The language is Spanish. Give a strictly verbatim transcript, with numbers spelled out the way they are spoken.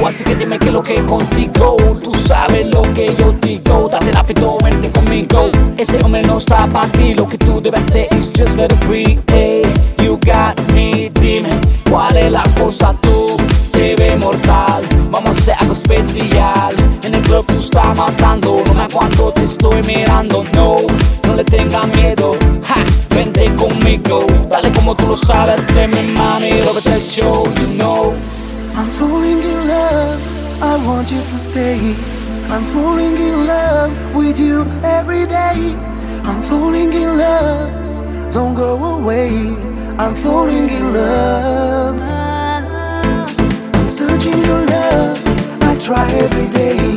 así que dime qué es lo que es contigo. Tú sabes lo que yo digo, date rápido, vente conmigo. Ese hombre no está para ti, lo que tú debes hacer is just let it be. Hey, you got me, dime cuál es la cosa, tú te ves mortal. Vamos a hacer algo especial. En el club tú estás matando, no me aguanto, te estoy mirando. No, no le tengas miedo, ja, vente conmigo. Dale como tú lo sabes, se me mami, lo que te show, you know. I'm falling in love, I want you to stay. I'm falling in love with you every day. I'm falling in love, don't go away. I'm falling in love. I'm searching your love, I try every day.